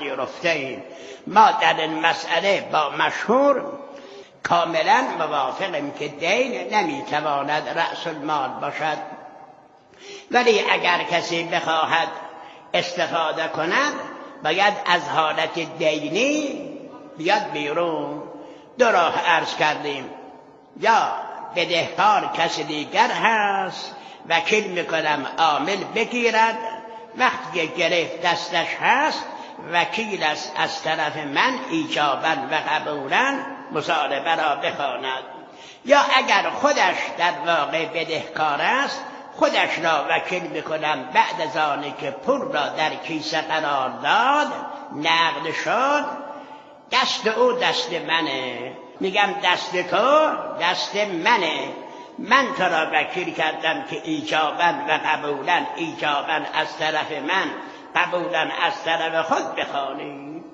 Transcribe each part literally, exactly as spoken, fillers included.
پذیرفته ایم. ما در این مسئله با مشهور کاملا موافقیم که دین نمیتواند رأس المال باشد، ولی اگر کسی بخواهد استفاده کند باید از حالت دینی بیاد بیرون. دو راه عرض کردیم، یا بدهکار کسی دیگر هست، وکیل میکنم عامل بگیرد، وقتی گرفت دستش هست وکیل است از طرف من ایجابا و قبولا مصالحه را بخواند. یا اگر خودش در واقع بدهکار است خودش را وکیل میکنم، بعد از آنی که پول را در کیسه قرار داد نقد شد، دست او دست منه، میگم دست تو دست منه، من تو را وکیل کردم که ایجابا و قبولا، ایجابا از طرف من، قبولا از طرف خود بخوانی.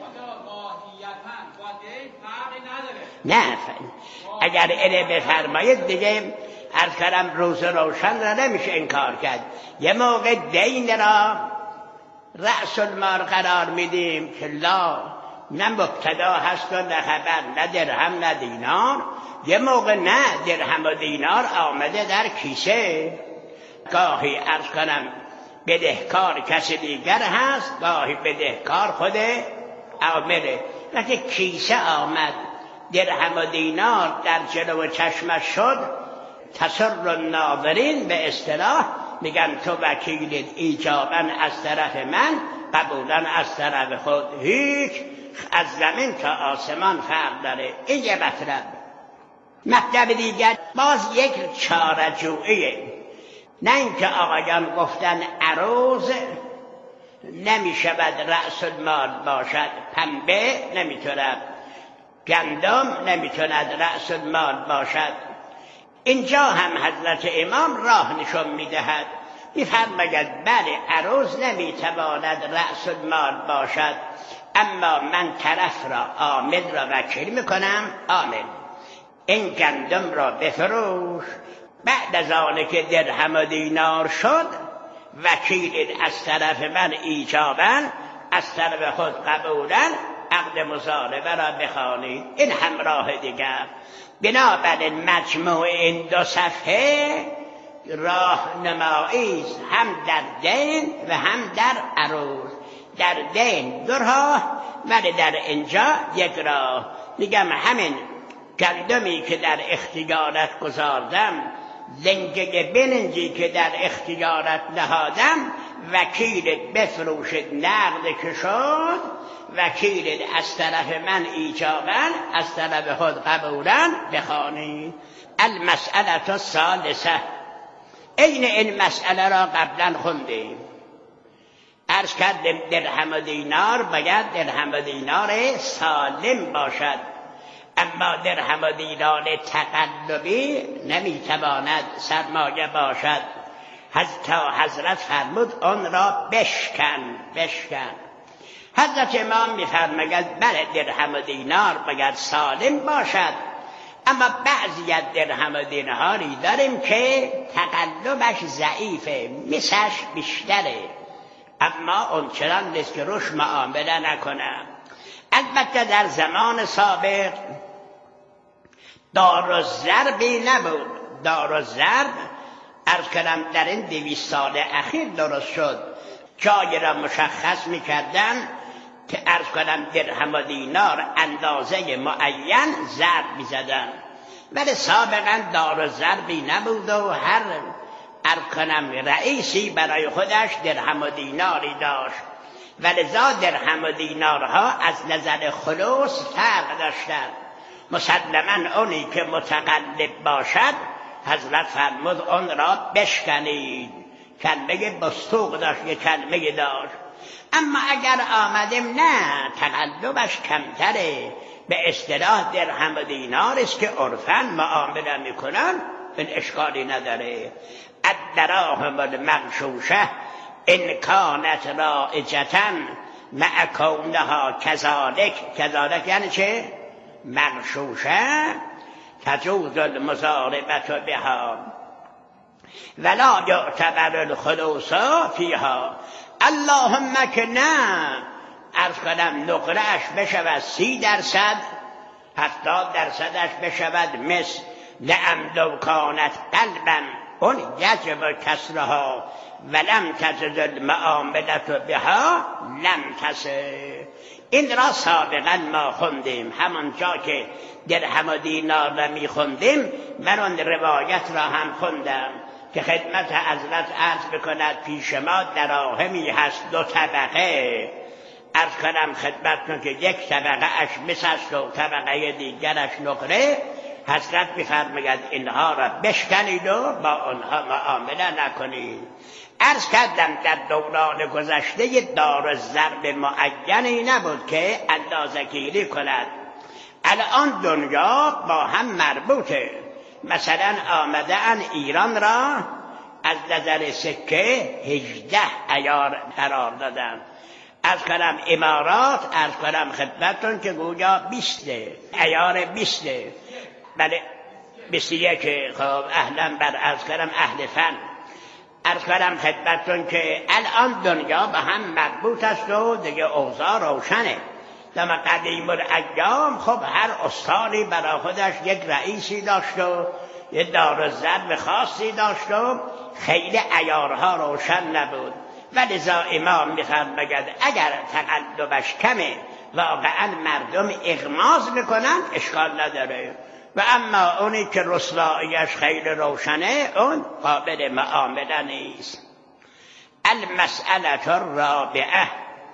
نه اگر اینه بفرمایید دیگه عرض کردم روز روشن را نمیشه انکار کرد. یه موقع دین را رأس المال قرار میدیم که لا نه مبتدا هست و نه خبر، نه درهم نه دینار. یه موقع نه درهم و دینار آمده در کیسه. گاهی عرض کنم بدهکار کسی دیگر هست، گاهی بدهکار خود عامله. وقتی کیسه آمد درهم و دینار در جلو چشمش شد، تسر الناظرین به اصطلاح میگن تو وکیلت ایجابا از طرف من، قبولا از طرف خود. هیچ از زمین تا آسمان فرق داره. این یه مطلب. مطلب دیگر باز یک چاره‌جوییه. نه اینکه آقایان گفتن عروض نمیشود رأس المال باشد، پنبه نمیتوند، گندم نمیتوند رأس المال باشد. اینجا هم حضرت امام راه نشون میدهد، میفرماید بله عروض نمیتواند رأس المال باشد، اما من طرف را عامل را وکیل میکنم، عامل این گندم را بفروش، بعد از آنه که درهم و دینار شد وکیل از طرف من ایجابا از طرف خود قبولا عقد مصالحه را بخوانید. این هم راه دیگر. بنابراین مجموع این دو صفحه راهنمایی است، هم در دین و هم در عروض. در دین دو راه، ولی در اینجا یک راه. میگم همین گندمی که در اختیارت گذاردم، لنگه بلنجی که در اختیارت نهادم، وکیلت بفروشد نقد که شد، وکیلت از طرف من ایجابا از طرف خود قبولا بخوانید. المسئله الثالثه، این این مسئله را قبلا خوندیم. عرض کردیم درهم و دینار باید درهم و دینار سالم باشد، اما درهم و دینار تقلبی نمیتواند سرمایه باشد. حتی حضرت فرمود آن را بشکن بشکن. حضرت امام میفرماید بله درهم و دینار باید سالم باشد، اما بعضی از درهم و دیناری داریم که تقلبش ضعیفه، مسش بیشتره، اما اون چنان نیست که روش معامله نکنم. البته در زمان سابق دار و ضربی نبود. دار و ضرب عرض کنم در این دویست سال اخیر درست شد. جای را مشخص میکردن که عرض کنم درهم و دینار اندازه معین ضرب میزدن، ولی سابقا دار و ضربی نبود و هر عرض کنم رئیسی برای خودش درهم و دیناری داشت، ولذا درهم و دینارها از نظر خلوص فرق داشتند. مسلما اونی که متقلب باشد حضرت فرمود اون را بشکنید. کلمه بستوق داشت، یک کلمه داشت. اما اگر آمدیم نه تقلبش کمتره، به اصطلاح درهم و دینار است که عرفاً معامله میکنن، این اشکالی نداره. الدراهم المغشوشه ان کانت رائجة مع کونها کذالک. کذالک یعنی چه؟ مغشوشه تجوز المضاربة بها ولا یعتبر الخلوص فیها. اللهم که نه عرض کنم نقره‌اش بشود سی درصد، هفتاد درصدش بشود مثل لعم لو کانت قلبا اون یجب کسرها ولم تجد المعاملت بها لم تسه. این را سابقا ما خوندیم، همانجا که درهم و دینار را می خوندیم من اون روایت را هم خوندم که خدمت حضرت عرض بکند پیش ما دراهمی هست دو طبقه، عرض کنم خدمتتون که یک طبقه اش مس است و طبقه دیگرش نقره. حضرت می‌فرماید اینها را بشکنید و با آنها معامله نکنید. عرض کردم در دوران گذشته دار ضرب معینی نبود که اندازه‌گیری کند. الان دنیا با هم مربوطه. مثلا آمدن ایران را از نظر سکه هجده عیار قرار دادن. از کنم امارات از کنم خدمتون که گویا بیسته عیار بیسته، بله بیست و یک. خب اهلا بر از کنم اهل فن. از کنم خدمتون که الان دنیا به هم مربوط است و دیگه اوضاع روشنه. در قدیم الایام خب هر استانی برای خودش یک رئیسی داشت و یک دارالضرب خاصی داشت و خیلی عیارها روشن نبود. ولذا امام می‌فرماید اگر تقلبش کمه واقعا مردم اغماض میکنن اشکال نداره، و اما اونی که رسواییش خیلی روشنه اون قابل معامله نیست. المسئله الرابعه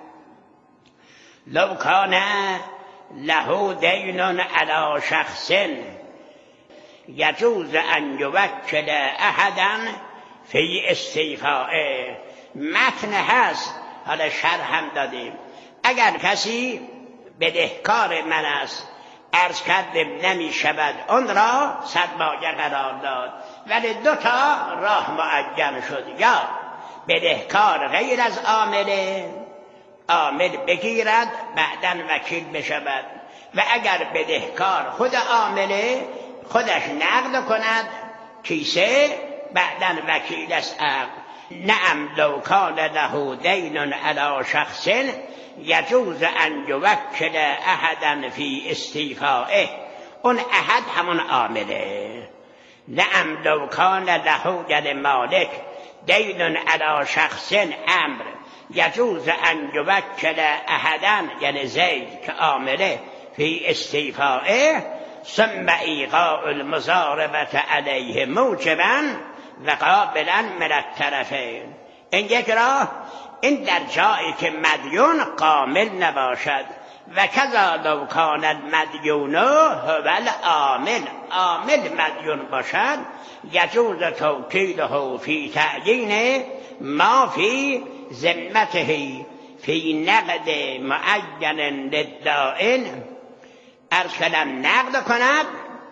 لو کان له دین علی شخص یجوز ان یوکل احدا فی استیفائه. متن هست، حالا شرح هم دادیم. اگر کسی بدهکار من است عرض کردیم نمی شود اون را سرمایه قرار داد، ولی دو تا راه معین شد، یا بدهکار غیر از عامله عامل بگیرد بعداً وکیل بشود، و اگر بدهکار خود عامله خودش نقد کند کیسه بعداً وکیل است. نعم لو کان له دین علی شخص یجوز ان یوکل احدا فی استیفائه. اون احد همون عامله. نعم لو کان له یعنی مالک دین علی شخص امر یجوز ان یوکل احدا یعنی زید که عامله فی استیفائه ثم ایقاع المضاربه علیه موجبا و قابلا من الطرفین. این یک راه، این در جایی که مدیون کامل نباشد، و کذا لو کان المدیون هو العامل عامل مدیون باشد یجوز توکیله فی تعیین ما فی ذمته فی نقد معین للدائن. عرض کنم نقد کند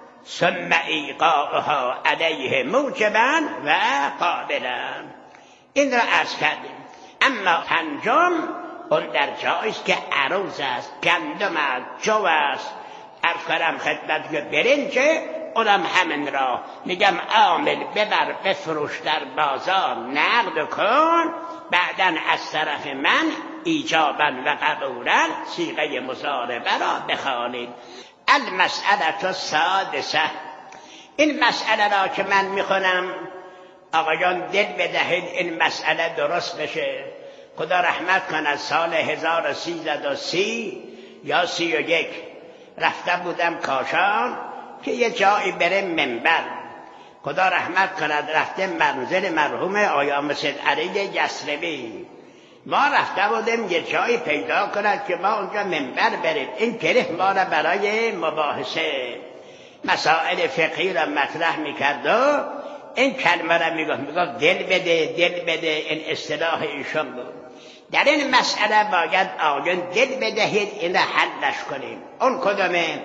ثم ایقاعها علیه موجبا و قابلا. این را عرض کردیم. اما پنجم اون در جایی است که عروض است، گندم است، جو است، عرض کنم خدمت که برنجه، اونم همین را میگم عامل ببر بفروش در بازار نقد کن، بعداً از طرف من ایجاباً و قبولاً صیغه مضاربه را بخوانید. المسئله السادسه. این مسئله را که من میخونم آقایان دل بدهید این مسئله درست بشه. خدا رحمت کند سال هزار و سیصد و سی یا سی و یک رفته بودم کاشان که یه جایی بره منبر. خدا رحمت کند رفته منزل مرحوم آیا مسید علی یسربی. ما رفته بودیم یه جایی پیدا کند که ما اونجا منبر بریم. این کلیه ما را برای مباحثه مسائل فقهی را مطرح میکرد و این کلمه را میگفت میگفت دل بده دل بده. این اصطلاح ایشون بود. در این مسئله باید آقایان دل بدهید این را حلش کنیم. اون کدومه؟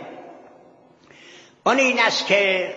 اون این است که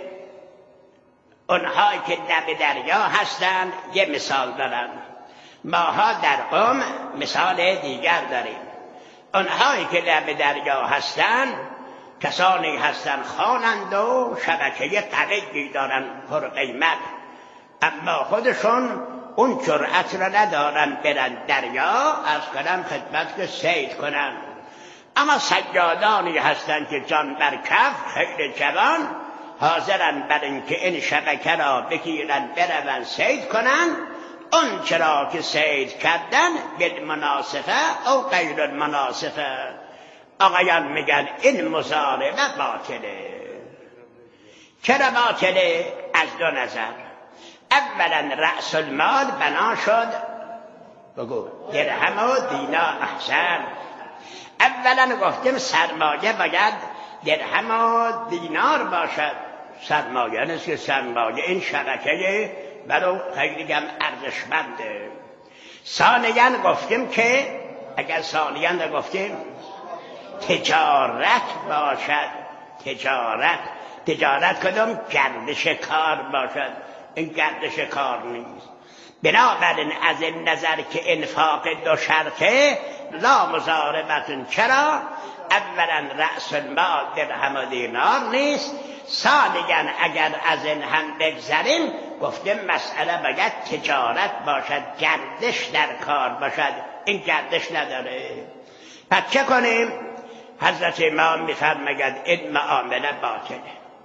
اونهایی که لب دریا هستند یه مثال دارن، ماها در قم مثال دیگر داریم. اونهایی که لب دریا هستند کسانی هستند خوانند و شبکه قوی دارن پر قیمت، اما خودشون اون جرأت را ندارن برن دریا، از کنم خدمت که صید کنن. اما صیادانی هستند که جان بر کف، خیلی جوان، حاضرن بر اینکه این شبکه را بگیرن برون صید کنن. اون چرا که صید کردن بالمناسفه او غیر المناسفه. آقایان میگن این مضاربه باطله. چرا باطله؟ از دو نظر. اولا رأس المال بنا شد بگو درهم و دینار. احسن. اولا گفتیم سرمایه باید درهم و دینار باشد. سرمایه نیست که سرمایه این شبکه برای خیلی هم ارزشمنده. ثانیاً گفتیم که اگر ثانیاً گفتیم تجارت باشد. تجارت تجارت کدوم؟ گردش کار باشد. این گردش کار نیست. بنابراین از این نظر که انفاق دو شرطه لا مضاربتون. چرا؟ اولا رأس المال درهم و دینار نیست. ثانیاً اگر از این هم بگذریم گفتیم مسئله باید تجارت باشد، گردش در کار باشد. این گردش نداره. پس چه کنیم؟ حضرت امام میفرماید این معامله باطله.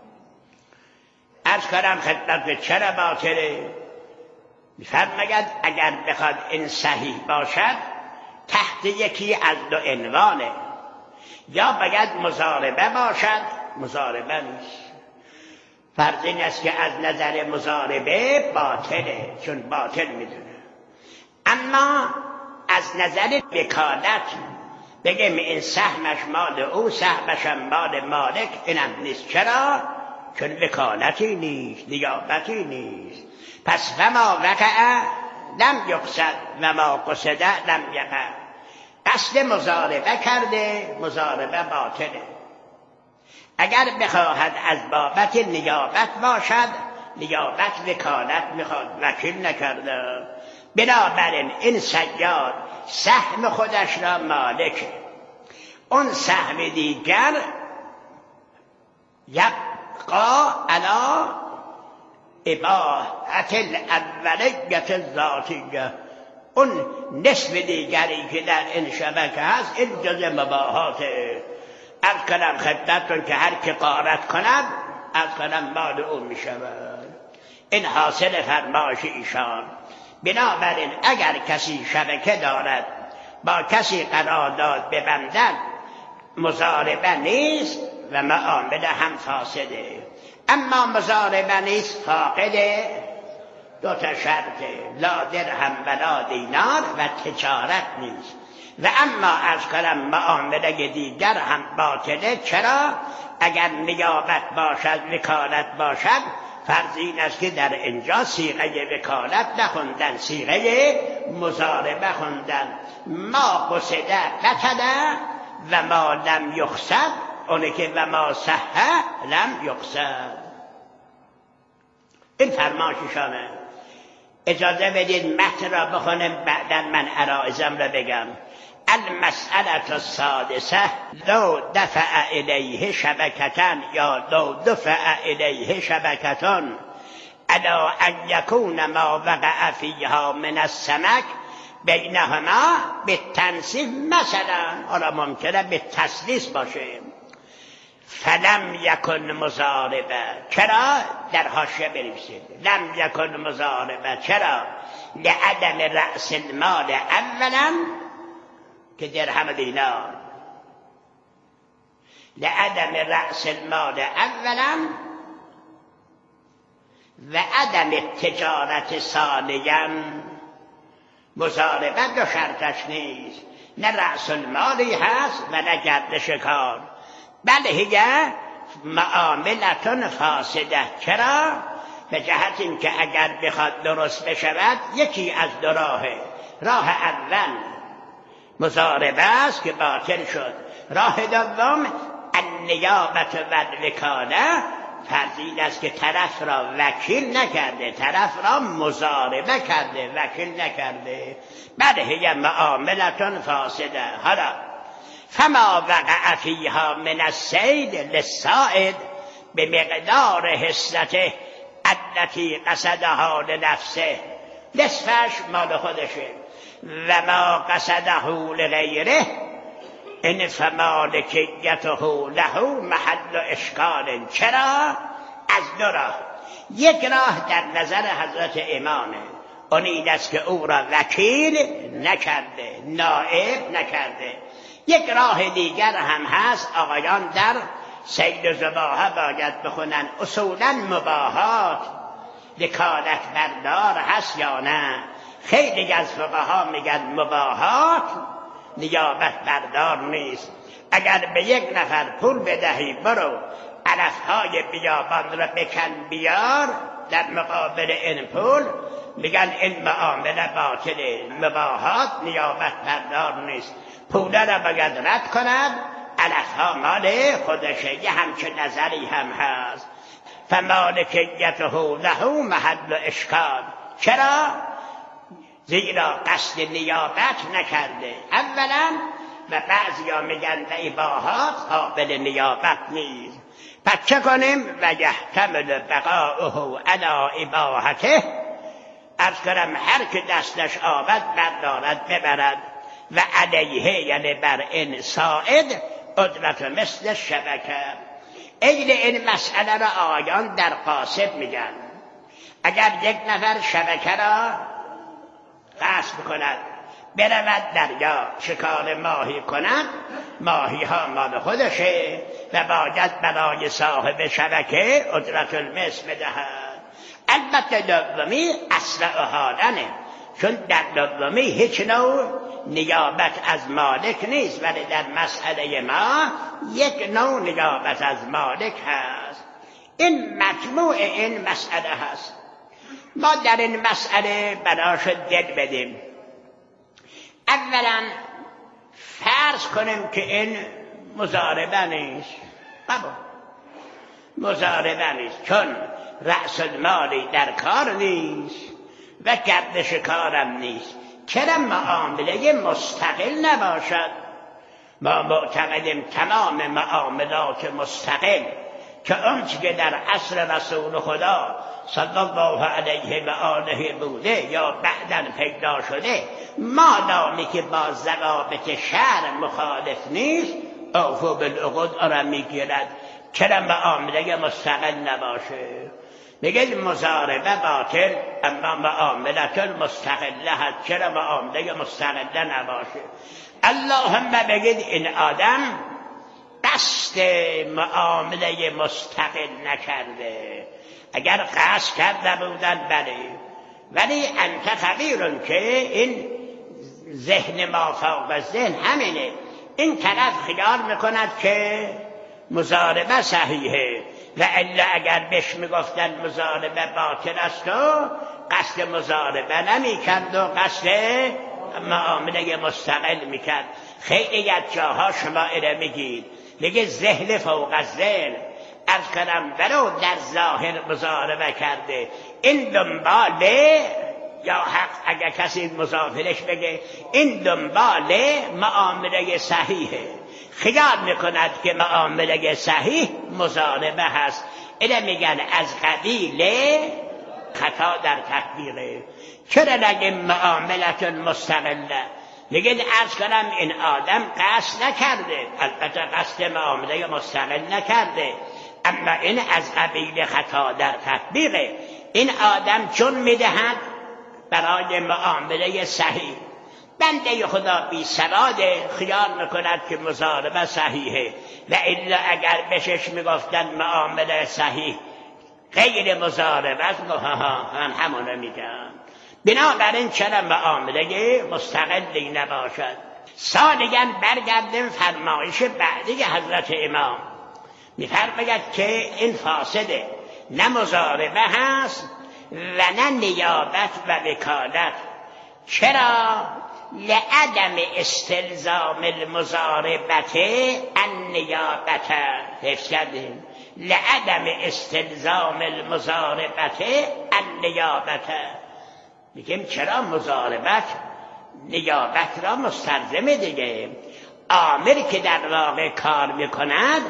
عرض کنم خدمت چرا باطله؟ میفرماید اگر بخواد این صحیح باشد تحت یکی از دو عنوانه. یا باید مضاربه باشد، مضاربه نیست. فرض این است که از نظر مضاربه باطله، چون باطل میدونه. اما از نظر وکالت بگیم این سهمش مال او، سهمش مال مالک، اینم نیست. چرا؟ چون وکالتی نیست، نیابتی نیست. پس فما وقع لم یقصد و ما قصد لم یقع. قصد مضاربه کرده، مضاربه باطله. اگر بخواهد از بابت نیابت باشد، نیابت وکالت میخواد، وکیل نکرده. بنابراین این صیاد سهم خودش را مالک، اون سهم دیگر یبقا علی اباحت الاولیت الذاتیه. اون نصف دیگری که در این شبکه هست این جزء مباحاته. از کنم خدمتتون که هر که غارت کند از کنم مال او می شود. این حاصل فرمایش ایشان. بنابراین اگر کسی شبکه دارد با کسی قرارداد ببندد مضاربه نیست و معامله هم فاسده. اما مضاربه نیست فاقده دو تا شرطه، لا درهم ولا دینار و تجارت نیست. و اما از کلم معامله دیگر هم باطله. چرا؟ اگر نیابت باشد، وکالت باشد، فرض این است که در اینجا صیغه وکالت نخوندن، صیغه مضاربه خوندن. ما قصده بطله و ما لم یقصد، اونه که و ما صحه لم یقصد. این فرمایششانه. اجازه بدید متن را بخونم، بعدا من عرائضم را بگم. المسئله السادسه لو دفع الیه شبکتن یا لو دفع الیه شبکتن الا ان یکون ما وقع فیها من السمک بینهما به تنصیف، مثلا حالا ممکنه به تسلیس باشه. فلم یکن مضاربه. چرا؟ در حاشیه بنویسید لم یکن مضاربه. چرا؟ لعدم رأس المال اولا که درهم دینار، لعدم رأس المال اولا و عدم تجارت ثانیا. مضاربه دو شرطش نیست، نه رأس المالی هست و نه گردش کار، بله هیه معاملتون فاسده. چرا؟ به جهت این که اگر بخواد درست بشود یکی از دو راهه. راه اول مضاربه است که باطل شد. راه دوم النیابت و الوکاله. فرض این است که طرف را وکیل نکرده، طرف را مضاربه کرده، وکیل نکرده. بله هی معاملتون فاسده. حالا فما وقع فیها من الصید للصائد به مقدار حصته التي قصدها لنفسه نصفش مال خودشه. و ما قصده لغیره ان فمالکیته له محل اشکال. چرا؟ از دو راه. یک راه در نظر حضرت امامه، اون این است که او را وکیل نکرده، نائب نکرده. یک راه دیگر هم هست، آقایان در سید زباها باید بخونن اصولا مباحات وکالت بردار هست یا نه. خیلی از فقها میگن مباحات نیابت بردار نیست. اگر به یک نفر پول بدهی برو علفهای بیابان را بکن بیار در مقابل این پول، میگن این معامله باطله، مباحات نیابت بردار نیست. پول را باید رد کند، علفها مال خودشه. یه همچه نظری هم هست. فمالکیته له محل اشکال. چرا؟ زیرا قصد نیابت نکرده اولا، و بعضیا میگن به اباحات قابل نیابت نیست. پس چه کنیم؟ و یحتمل بقاؤه علی اباحته. عرض کنم هر که دستش آمد بردارد ببرد. و علیه یعنی بر این ساعد قدرت مثل شبکه. این این مسئله را آیان در قاصد میگن. اگر یک نفر شبکه را قصد کند برود دریا شکار ماهی کند، ماهی ها مال خودشه و باید برای صاحب شبکه اجرت المثل بدهد. البته دومی اسرع حالنه، چون در دومی هیچ نوع نیابت از مالک نیست، ولی در مسئله ما یک نوع نیابت از مالک هست. این مجموع این مسئله هست. ما در این مسئله براش دل بدیم. اولا فرض کنیم که این مضاربه نیست. بابا مضاربه نیست، چون رأس المالی در کار نیست و گردش کارم نیست. چرا معامله مستقل نباشد؟ ما معتقدیم تمام معاملات مستقل که آنچه که در عصر رسول خدا صلی الله علیه و آله بوده یا بعداً پیدا شده، مادامی که با ضوابط شرع مخالف نیست، اوفوا بالعقود آن میگیرد. چرا معامله مستقل نباشه؟ میگه مضاربه باطل اما معاملت المستقله هست. چرا معامله مستقله نباشه؟ اللهم بگید این آدم قصد معامله مستقل نکرده. اگر قصد کرده بودن بله، ولی انت خبیرون که این ذهن ما فوق ذهن همینه. این طرف خیال میکند که مضاربه صحیحه و الا اگر بهش میگفتن مضاربه باطل است و قصد مضاربه نمیکرد و قصد معامله مستقل میکرد. خیلی از جاها شما ایره میگید، میگه ذهن فوق ذهن. از کنم ولو در ظاهر مضاربه کرده، این دنباله یا حق اگر کسی مضافرش بگه این دنباله معامله صحیحه، خیال میکند که معامله صحیح مضاربه هست. اینه میگن از قبیل خطا در تکبیره. چرا نگه معاملت مستقله؟ میگه ارز کنم این آدم قصد نکرده، البته قصد معامله مستقل نکرده، اما این از قبیل خطا در تطبیقه. این آدم چون میدهد برای معامله صحیح، بنده خدا بی سواده خیال میکند که مضاربه صحیحه و الا اگر بهش میگفتن معامله صحیح غیر مضاربه است، هم همونه میگم. بنابراین چرا معامله مستقلی نباشد؟ ثانیاً برگردیم فرمایش بعدی حضرت امام، میفرماید که این فاسده، نه مضاربه هست و نه نیابت و وکالت. چرا؟ لعدم استلزام المضاربت النیابت. حفظ کردیم؟ لعدم استلزام المضاربت النیابت. میگیم چرا مضاربت نیابت را مستلزمه دیگه. عامل که در واقع کار میکند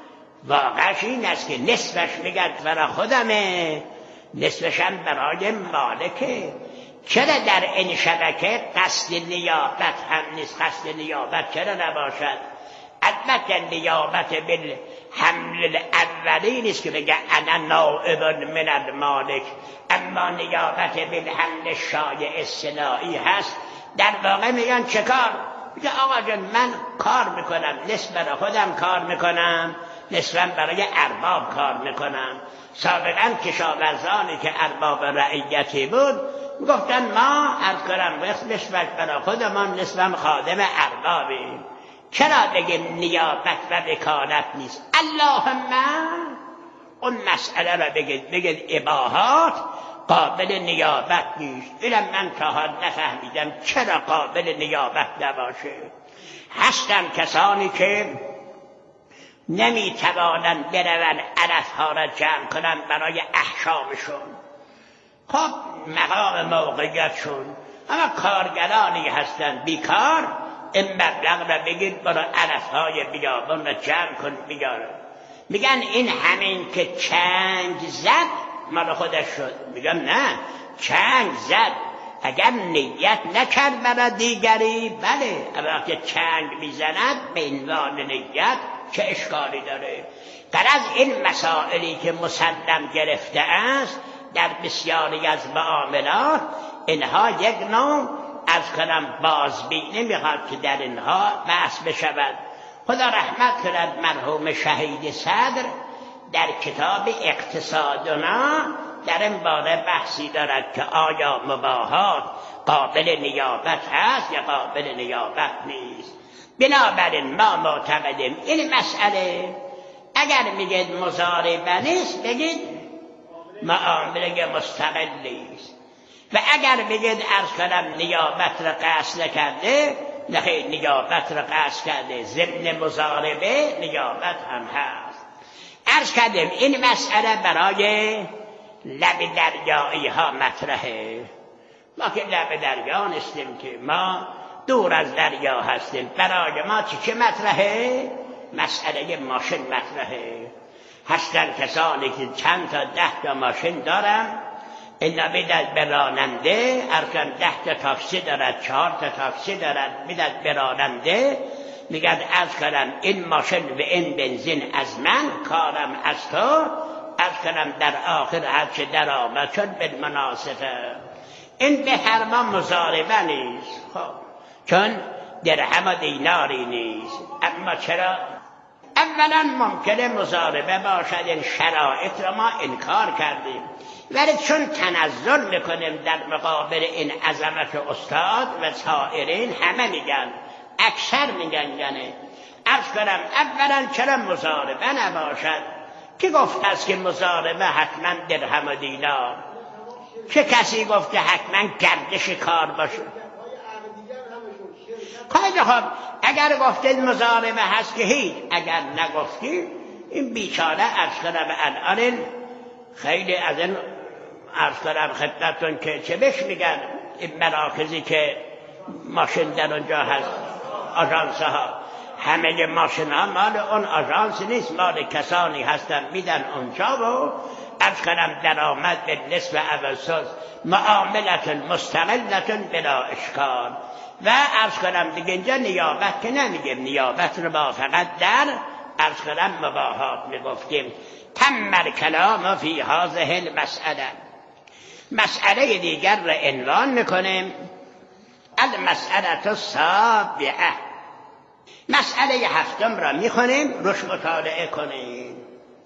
واقعش این است که نصفش میگرد برای خودمه، نصفش هم برای مالکه. چرا در این شبکه قصد نیابت هم نیست؟ قصد نیابت چرا نباشد؟ البته نیابت بالحمل الاولی نیست که بگه انا نائب من المالک، اما نیابت بالحمل شایع صناعی هست. در واقع میگن چه کار؟ میگه آقا جان من کار میکنم، نصف برای خودم کار میکنم، نصفم برای ارباب کار میکنم. سابقا کشاورزانی که ارباب رعیتی بود گفتن ما از کنم نصفش برای خودمان، نصفم خادم اربابیم. چرا بگیم نیابت و وکالت نیست؟ اللهم اون مسئله را بگید بگید اباحات قابل نیابت نیست. اینم من تا حال نفهمیدم چرا قابل نیابت نباشه. هستن کسانی که نمیتوانند برون علفها را جمع کنن برای احشامشون، خب مقام موقعیتشون، اما کارگرانی هستن بیکار، این مبلغ را بگید برای علفهای بیابان را جمع کن بیاره. میگن این همین که چنگ زد مال خودش شد. میگم نه، چنگ زد اگر نیت نکرد برای دیگری بله، اما وقتی چنگ میزند به عنوان نیت چه اشکالی داره؟ غرض این مسائلی که مسلم گرفته است در بسیاری از معاملات، اینها یک نوع از کنم بازبینی میخواد که در اینها بحث بشود. خدا رحمت کند مرحوم شهید صدر در کتاب اقتصادنا در این باره بحثی دارد که آیا مباحات قابل نیابت هست یا قابل نیابت نیست. بنابراین ما معتقدیم این مسئله اگر میگید مضاربه نیست بگید معامله مستقلی است، و اگر بگید عرض کنم نیابت را قصد نکرده، نخیر نیابت را قصد کرده، ضمن مضاربه نیابت هم هست. عرض کردیم این مسئله برای لب دریایی ها مطرحه. ما که لب دریا نیستیم، که ما دور از دریا هستیم. برای ما چی چه مطرحه؟ مسئله ماشین مطرحه. هستن کسانی که چند تا ده تا ماشین دارن، اینا میدد به راننده، ارکان ده تا تاکسی دارد، چهار تا تاکسی دارد، میدد به راننده، میگد از کنم این ماشین و این بنزین از من، کارم از تو، از کنم در آخر هرچه در آمد چون بالمناسبه. این به هر ما مضاربه نیست، خب چون درهم و دیناری نیست. اما چرا؟ اولا ممکنه مضاربه باشد، این شرایط را ما انکار کردیم، ولی چون تنزل میکنیم در مقابل این عظمت استاد و سائرین، همه میگن، اکثر میگن یعنی عرض کنم اولا چرا مضاربه نباشد؟ کی گفت است که مضاربه حتما درهم و دینار؟ چه کسی گفته حتما گردش کار باشه؟ خیلی خب اگر گفتید مضاربه هست که هیچ، اگر نگفتید این بیچاره عرض کنم الان خیلی از این عرض کنم خدمتتون که چه بهش میگن این مراکزی که ماشین در اونجا هست، آژانس ها، همه ماشین ها مال اون آژانس نیست، مال کسانی هستن میدن اونجا و عرض کنم درآمد به نصف اوسط، معاملت مستقلت بلا اشکال. و عرض کنم دیگه اینجا نیابت که نمیگیم، نیابت رو با فقط در عرض کنم مباحات میگفتیم. تم کلام فی هذه المسئله. مسئله دیگر را عنوان میکنیم المسئله السابعه. مسئله هفتم را میخونیم، روش مطالعه کنیم.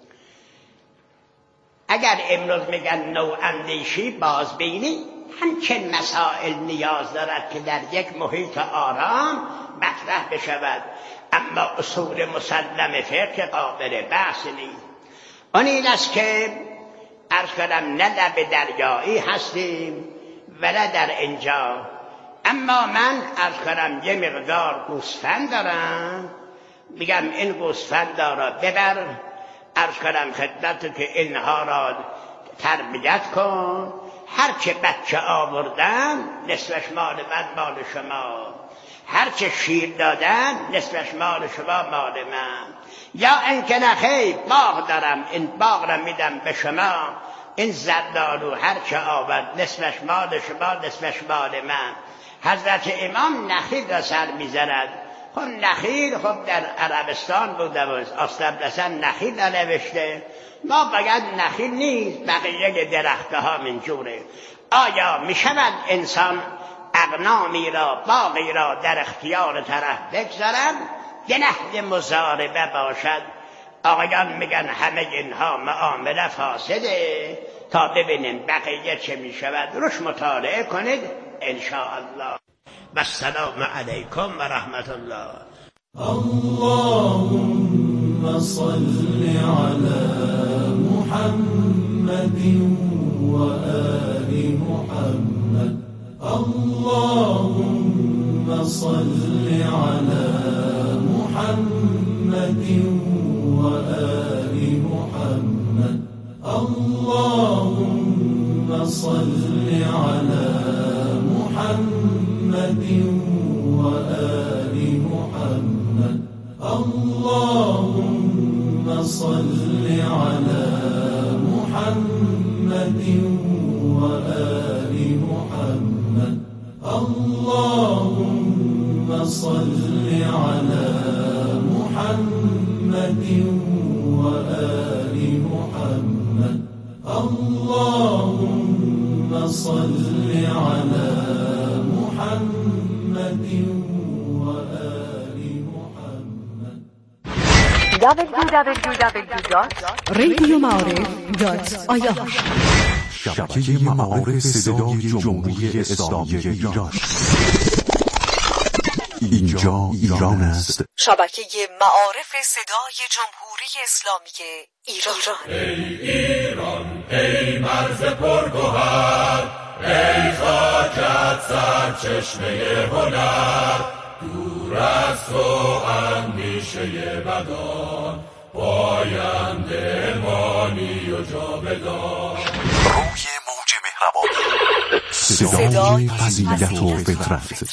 اگر امروز میگن نواندیشی، بازبینی، همچین مسائل نیاز دارد که در یک محیط آرام مطرح بشود، اما اصول مسلم فقه قابل بحث نیست. آن این است که عرض کنم نه لب دریایی هستیم ولی در اینجا، اما من عرض کنم یه مقدار گوسفند دارم، میگم این گوسفند را ببر، عرض کنم خدمت که اینها را تربیت کن، هرچه بچه آوردن نصفش مال من مال شما، هرچه شیر دادن نصفش مال شما مال من. یا اینکه نخیر باغ دارم، این باغ را میدم به شما، این زردالو هر چه آورد نصفش مال شما نصفش مال من. حضرت امام نخیل را سر می‌زند. خب نخیل خب در عربستان بوده و اصلا نخیل نوشته، ما بگید نخیل نیست، بقیه درخته ها منجوره. آیا می شود انسان اغنامی را باقی را در اختیار طرف بگذارد؟ یه نحو مضاربه باشد. آقایان میگن همه اینها معامله فاسده، تا ببینیم بقیه چه می شود. روش مطالعه کنید انشاءالله. و السلام علیکم و رحمت الله. اللهم صل على محمد و آل محمد. اللهم صل على محمد و آل محمد. اللهم صل على محمد و آل محمد. اللهم صل على محمد و آل محمد. اللهم صل على محمد و آل محمد. اللهم صل على محمد و آل محمد. دبلیو دبلیو دبلیو دات رادیو معارف دات آی آر شبکه معارف صدای جمهوری اسلامی ایران. اینجا ایران است. شبکه معارف صدای جمهوری اسلامی ایران. ای ایران، ای مرز پرگوهر، ای خاکت سرچشمه هنر، دور از تو اندیشه بدان، پاینده مانی و جاودان. روی موج مهربانی، صدای فضیلت و فطرت.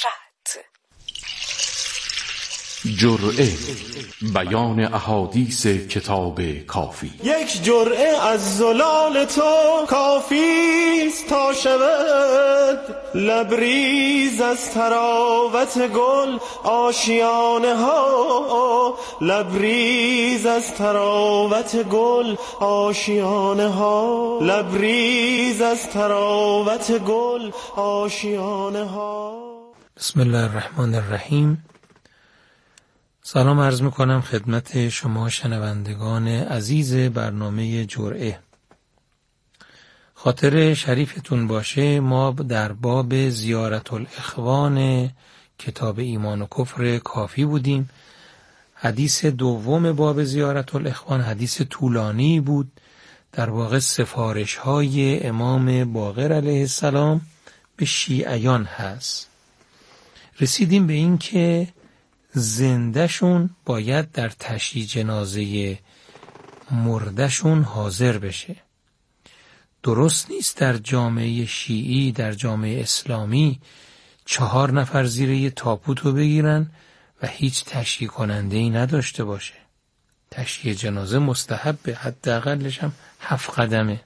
جرعه، بیان احادیث کتاب کافی. یک جرعه از زلال تو کافیست تا شود لبریز از تراوت گل آشیانه ها، لبریز از تراوت گل آشیانه ها، لبریز از تراوت گل آشیانه ها. بسم الله الرحمن الرحیم. سلام عرض میکنم خدمت شما شنوندگان عزیز برنامه جرعه. خاطر شریفتون باشه، ما در باب زیارت الاخوان کتاب ایمان و کفر کافی بودیم. حدیث دوم باب زیارت الاخوان حدیث طولانی بود، در واقع سفارش های امام باقر علیه السلام به شیعیان هست. رسیدیم به این که زندهشون باید در تشییع جنازه مردهشون حاضر بشه. درست نیست در جامعه شیعی، در جامعه اسلامی چهار نفر زیر یه تابوت رو بگیرن و هیچ تشییع کننده ای نداشته باشه. تشییع جنازه مستحبه، حداقلش هم هفت قدمه.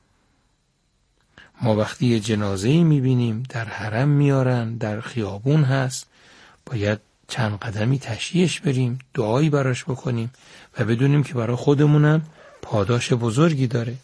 ما وقتی یه جنازه ای میبینیم در حرم میارن، در خیابون هست، باید چند قدمی تشییعش بریم، دعایی براش بکنیم و بدونیم که برای خودمونم پاداش بزرگی داره.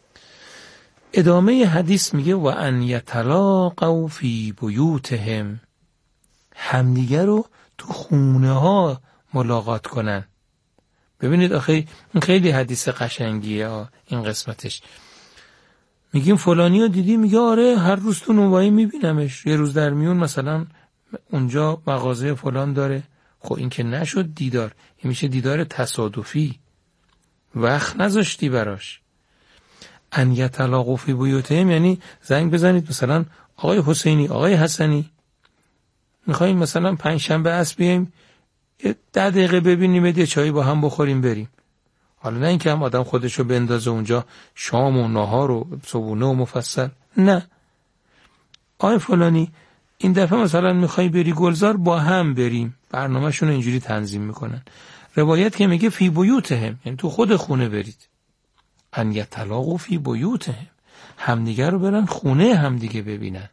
ادامه حدیث میگه و ان یتلاقوا فی بیوتهم، همدیگر رو تو خونه ها ملاقات کنن. ببینید آخه این خیلی حدیث قشنگیه. این قسمتش میگیم فلانی رو دیدی؟ میگه آره هر روز تو نوایی میبینمش، یه روز در میون مثلا اونجا مغازه فلان داره. خب این که نشد دیدار، این میشه دیدار تصادفی، وقت نذاشتی براش. ان یتلاقوا فی بیوتهم یعنی زنگ بزنید مثلا آقای حسینی، آقای حسنی، میخواییم مثلا پنج شنبه عصر بیایم یه ده دقیقه ببینیم، یه چایی با هم بخوریم بریم. حالا نه اینکه هم آدم خودشو بندازه اونجا شام و نهار و صبحونه و مفصل، نه. آقای فلانی این دفعه مثلا میخوای بری گلزار، با هم بریم. برنامه‌شون رو اینجوری تنظیم میکنن. روایت که میگه فی بیوتهم یعنی تو خود خونه برید. ان یتلاقوا فی بیوتهم، همدیگه رو برن خونه همدیگه ببینن.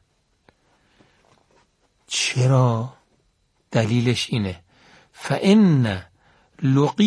چرا؟ دلیلش اینه فإن لقی